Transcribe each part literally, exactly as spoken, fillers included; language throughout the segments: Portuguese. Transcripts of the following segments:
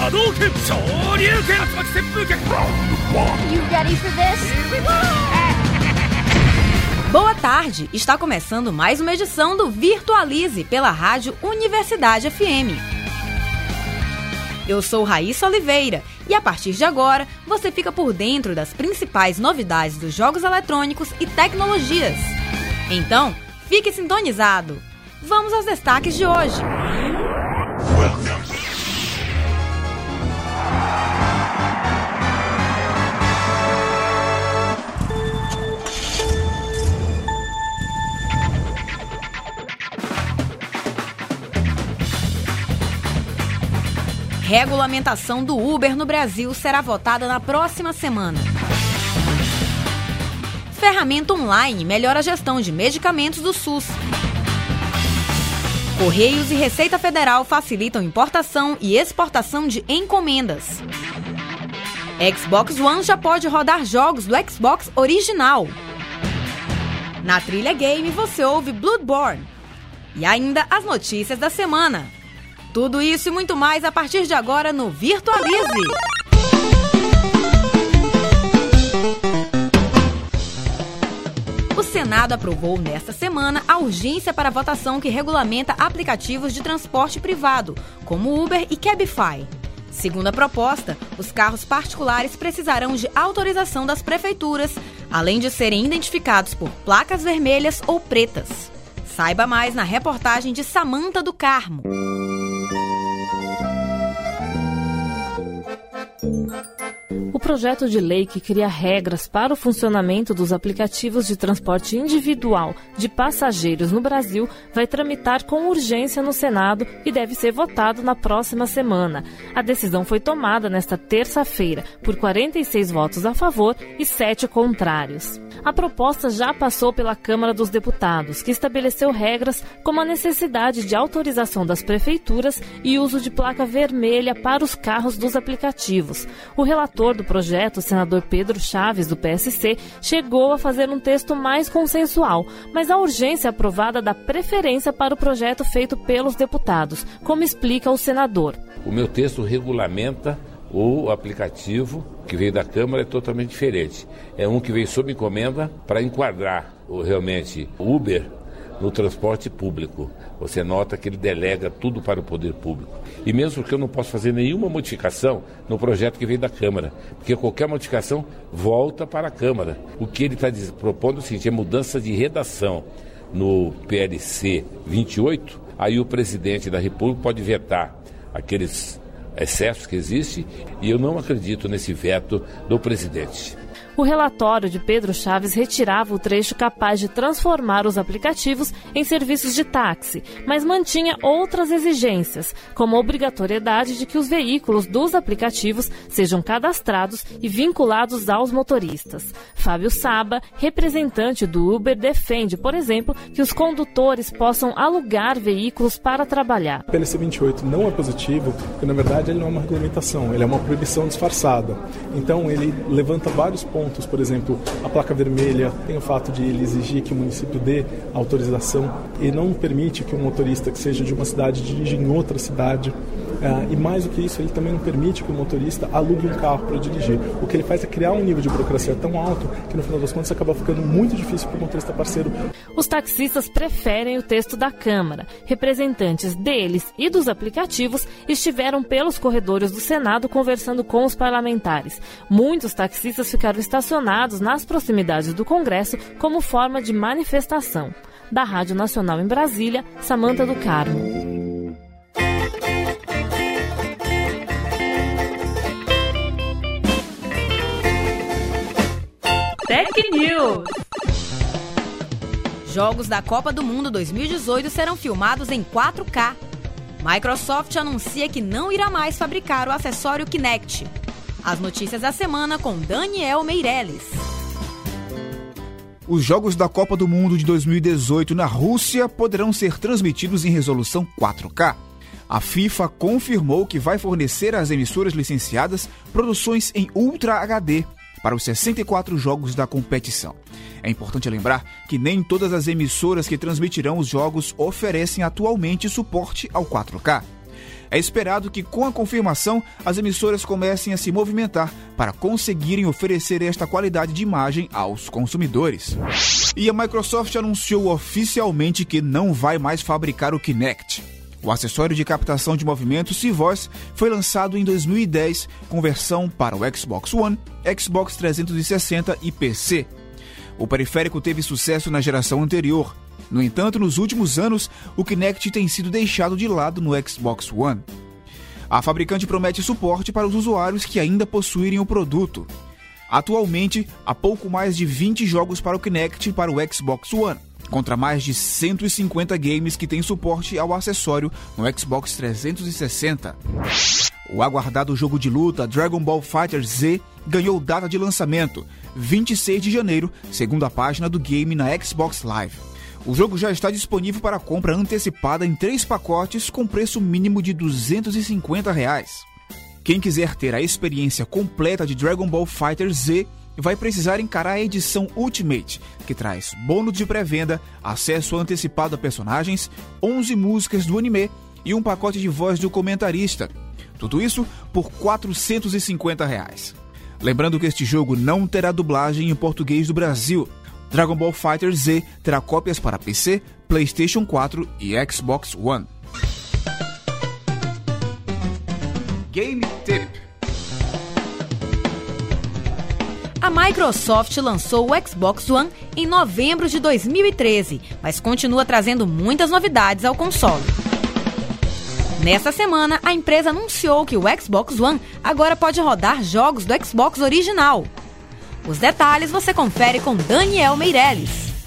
Hadouken! Shoryuken! Tatsumaki Senpuken! You ready for this? Here we go! Boa tarde! Está começando mais uma edição do Virtualize pela Rádio Universidade F M. Eu sou Raíssa Oliveira e a partir de agora você fica por dentro das principais novidades dos jogos eletrônicos e tecnologias. Então, fique sintonizado! Vamos aos destaques de hoje. Regulamentação do Uber no Brasil será votada na próxima semana. Ferramenta online melhora a gestão de medicamentos do SUS. Correios e Receita Federal facilitam importação e exportação de encomendas. Xbox One já pode rodar jogos do Xbox original. Na Trilha Game você ouve Bloodborne. E ainda as notícias da semana. Tudo isso e muito mais a partir de agora no Virtualize. O Senado aprovou nesta semana a urgência para a votação que regulamenta aplicativos de transporte privado, como Uber e Cabify. Segundo a proposta, os carros particulares precisarão de autorização das prefeituras, além de serem identificados por placas vermelhas ou pretas. Saiba mais na reportagem de Samanta do Carmo. O projeto de lei que cria regras para o funcionamento dos aplicativos de transporte individual de passageiros no Brasil vai tramitar com urgência no Senado e deve ser votado na próxima semana. A decisão foi tomada nesta terça-feira por quarenta e seis votos a favor e sete contrários. A proposta já passou pela Câmara dos Deputados, que estabeleceu regras como a necessidade de autorização das prefeituras e uso de placa vermelha para os carros dos aplicativos. O relator do projeto, o senador Pedro Chaves, do P S C, chegou a fazer um texto mais consensual, mas a urgência aprovada dá preferência para o projeto feito pelos deputados, como explica o senador. O meu texto regulamenta o aplicativo que veio da Câmara, é totalmente diferente. É um que veio sob encomenda para enquadrar o, realmente o Uber no transporte público. Você nota que ele delega tudo para o poder público. E mesmo porque eu não posso fazer nenhuma modificação no projeto que veio da Câmara, porque qualquer modificação volta para a Câmara. O que ele está propondo é o seguinte, é mudança de redação no P L C vinte e oito, aí o presidente da República pode vetar aqueles excessos que existem, e eu não acredito nesse veto do presidente. O relatório de Pedro Chaves retirava o trecho capaz de transformar os aplicativos em serviços de táxi, mas mantinha outras exigências, como a obrigatoriedade de que os veículos dos aplicativos sejam cadastrados e vinculados aos motoristas. Fábio Saba, representante do Uber, defende, por exemplo, que os condutores possam alugar veículos para trabalhar. O P L C vinte e oito não é positivo, porque na verdade ele não é uma regulamentação, ele é uma proibição disfarçada. Então ele levanta vários pontos. Por exemplo, a placa vermelha tem o fato de ele exigir que o município dê autorização e não permite que um motorista que seja de uma cidade dirija em outra cidade. Uh, e mais do que isso, ele também não permite que o motorista alugue um carro para dirigir. O que ele faz é criar um nível de burocracia tão alto que no final das contas acaba ficando muito difícil para o motorista parceiro. Os taxistas preferem o texto da Câmara. Representantes deles e dos aplicativos estiveram pelos corredores do Senado conversando com os parlamentares. Muitos taxistas ficaram estacionados nas proximidades do Congresso como forma de manifestação. Da Rádio Nacional em Brasília, Samanta do Carmo. Tech News. Jogos da Copa do Mundo dois mil e dezoito serão filmados em quatro K. Microsoft anuncia que não irá mais fabricar o acessório Kinect. As notícias da semana com Daniel Meirelles. Os Jogos da Copa do Mundo de dois mil e dezoito na Rússia poderão ser transmitidos em resolução quatro K. A FIFA confirmou que vai fornecer às emissoras licenciadas produções em Ultra H D para os sessenta e quatro jogos da competição. É importante lembrar que nem todas as emissoras que transmitirão os jogos oferecem atualmente suporte ao quatro K. É esperado que, com a confirmação, as emissoras comecem a se movimentar para conseguirem oferecer esta qualidade de imagem aos consumidores. E a Microsoft anunciou oficialmente que não vai mais fabricar o Kinect. O acessório de captação de movimentos e voz foi lançado em dois mil e dez com versão para o Xbox One, Xbox trezentos e sessenta e P C. O periférico teve sucesso na geração anterior. No entanto, nos últimos anos, o Kinect tem sido deixado de lado no Xbox One. A fabricante promete suporte para os usuários que ainda possuírem o produto. Atualmente, há pouco mais de vinte jogos para o Kinect para o Xbox One, contra mais de cento e cinquenta games que têm suporte ao acessório no Xbox trezentos e sessenta. O aguardado jogo de luta Dragon Ball Fighter Z ganhou data de lançamento, vinte e seis de janeiro, segundo a página do game na Xbox Live. O jogo já está disponível para compra antecipada em três pacotes com preço mínimo de duzentos e cinquenta reais. Quem quiser ter a experiência completa de Dragon Ball Fighter Z vai precisar encarar a edição Ultimate, que traz bônus de pré-venda, acesso antecipado a personagens, onze músicas do anime e um pacote de voz do comentarista. Tudo isso por quatrocentos e cinquenta reais. Lembrando que este jogo não terá dublagem em português do Brasil. Dragon Ball Fighter Z terá cópias para P C, PlayStation quatro e Xbox One. Game Tip. A Microsoft lançou o Xbox One em novembro de dois mil e treze, mas continua trazendo muitas novidades ao console. Nesta semana, a empresa anunciou que o Xbox One agora pode rodar jogos do Xbox original. Os detalhes você confere com Daniel Meirelles.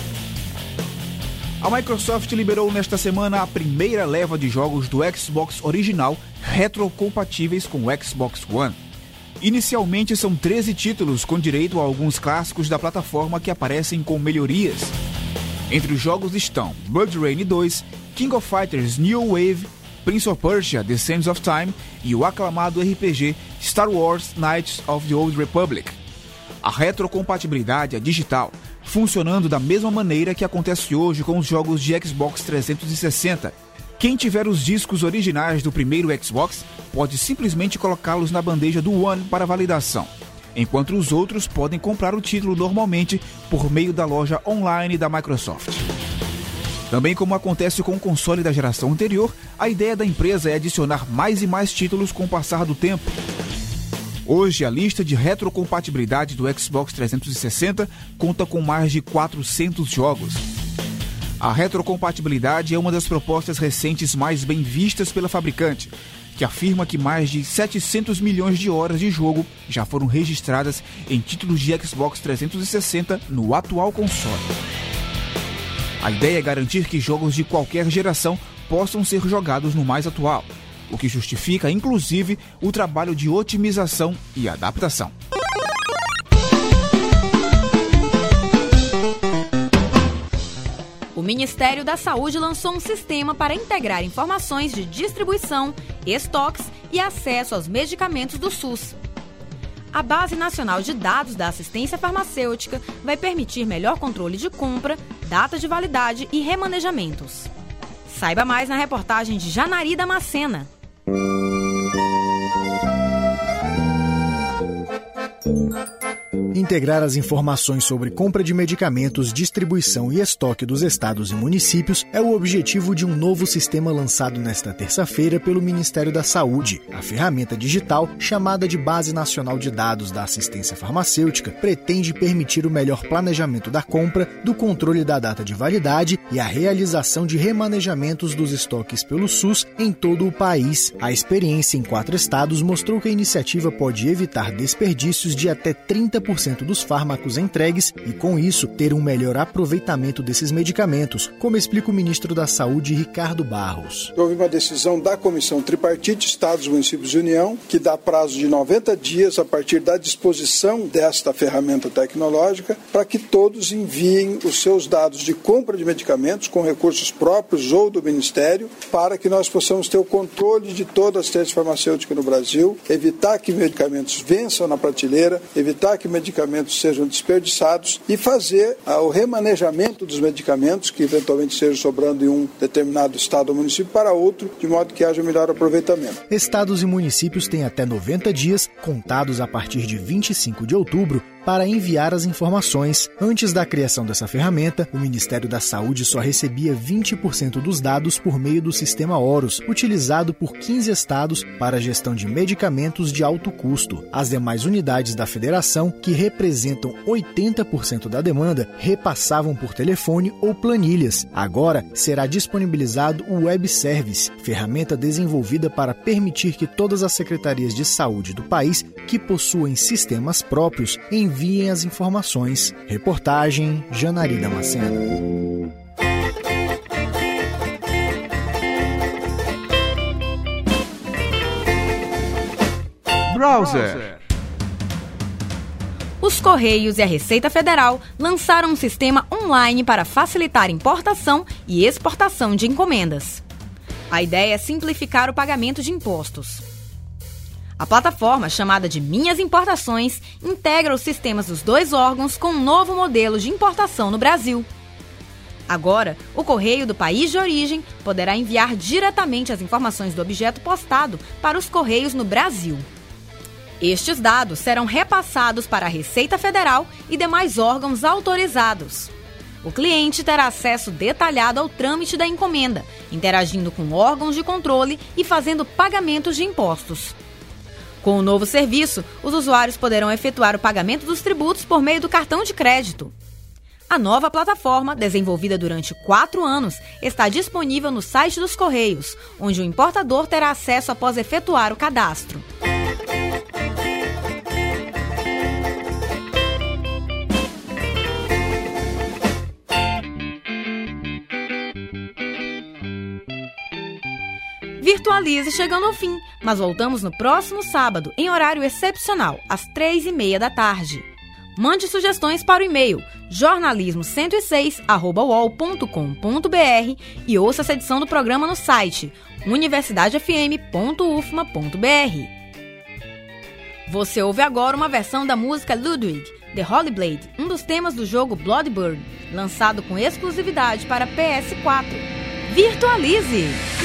A Microsoft liberou nesta semana a primeira leva de jogos do Xbox original retrocompatíveis com o Xbox One. Inicialmente são treze títulos com direito a alguns clássicos da plataforma que aparecem com melhorias. Entre os jogos estão Blood Rain dois, King of Fighters New Wave, Prince of Persia The Sands of Time e o aclamado R P G Star Wars Knights of the Old Republic. A retrocompatibilidade é digital, funcionando da mesma maneira que acontece hoje com os jogos de Xbox trezentos e sessenta. Quem tiver os discos originais do primeiro Xbox pode simplesmente colocá-los na bandeja do One para validação, enquanto os outros podem comprar o título normalmente por meio da loja online da Microsoft. Também como acontece com o console da geração anterior, a ideia da empresa é adicionar mais e mais títulos com o passar do tempo. Hoje, a lista de retrocompatibilidade do Xbox trezentos e sessenta conta com mais de quatrocentos jogos. A retrocompatibilidade é uma das propostas recentes mais bem vistas pela fabricante, que afirma que mais de setecentos milhões de horas de jogo já foram registradas em títulos de Xbox trezentos e sessenta no atual console. A ideia é garantir que jogos de qualquer geração possam ser jogados no mais atual, o que justifica, inclusive, o trabalho de otimização e adaptação. O Ministério da Saúde lançou um sistema para integrar informações de distribuição, estoques e acesso aos medicamentos do SUS. A Base Nacional de Dados da Assistência Farmacêutica vai permitir melhor controle de compra, data de validade e remanejamentos. Saiba mais na reportagem de Janari Damascena. Integrar as informações sobre compra de medicamentos, distribuição e estoque dos estados e municípios é o objetivo de um novo sistema lançado nesta terça-feira pelo Ministério da Saúde. A ferramenta digital, chamada de Base Nacional de Dados da Assistência Farmacêutica, pretende permitir o melhor planejamento da compra, do controle da data de validade e a realização de remanejamentos dos estoques pelo SUS em todo o país. A experiência em quatro estados mostrou que a iniciativa pode evitar desperdícios de até trinta por cento dos fármacos entregues e, com isso, ter um melhor aproveitamento desses medicamentos, como explica o ministro da Saúde, Ricardo Barros. Houve uma decisão da Comissão Tripartite, Estados, Municípios e União, que dá prazo de noventa dias a partir da disposição desta ferramenta tecnológica para que todos enviem os seus dados de compra de medicamentos com recursos próprios ou do Ministério, para que nós possamos ter o controle de toda a assistência farmacêutica no Brasil, evitar que medicamentos vençam na prateleira, evitar que que medicamentos sejam desperdiçados e fazer ah, o remanejamento dos medicamentos que eventualmente estejam sobrando em um determinado estado ou município para outro, de modo que haja melhor aproveitamento. Estados e municípios têm até noventa dias, contados a partir de vinte e cinco de outubro, para enviar as informações. Antes da criação dessa ferramenta, o Ministério da Saúde só recebia vinte por cento dos dados por meio do sistema Horus, utilizado por quinze estados para a gestão de medicamentos de alto custo. As demais unidades da federação, que representam oitenta por cento da demanda, repassavam por telefone ou planilhas. Agora será disponibilizado o Web Service, ferramenta desenvolvida para permitir que todas as secretarias de saúde do país que possuem sistemas próprios enviem Enviem as informações. Reportagem Janari Damasceno. Browser. Os Correios e a Receita Federal lançaram um sistema online para facilitar importação e exportação de encomendas. A ideia é simplificar o pagamento de impostos. A plataforma, chamada de Minhas Importações, integra os sistemas dos dois órgãos com um novo modelo de importação no Brasil. Agora, o correio do país de origem poderá enviar diretamente as informações do objeto postado para os Correios no Brasil. Estes dados serão repassados para a Receita Federal e demais órgãos autorizados. O cliente terá acesso detalhado ao trâmite da encomenda, interagindo com órgãos de controle e fazendo pagamentos de impostos. Com o novo serviço, os usuários poderão efetuar o pagamento dos tributos por meio do cartão de crédito. A nova plataforma, desenvolvida durante quatro anos, está disponível no site dos Correios, onde o importador terá acesso após efetuar o cadastro. Virtualize chegando ao fim, mas voltamos no próximo sábado, em horário excepcional, às três e meia da tarde. Mande sugestões para o e-mail jornalismo cento e seis arroba u o l ponto com ponto b r e ouça essa edição do programa no site universidade f m ponto u f m a ponto b r. Você ouve agora uma versão da música Ludwig, The Holy Blade, um dos temas do jogo Bloodborne, lançado com exclusividade para P S quatro. Virtualize!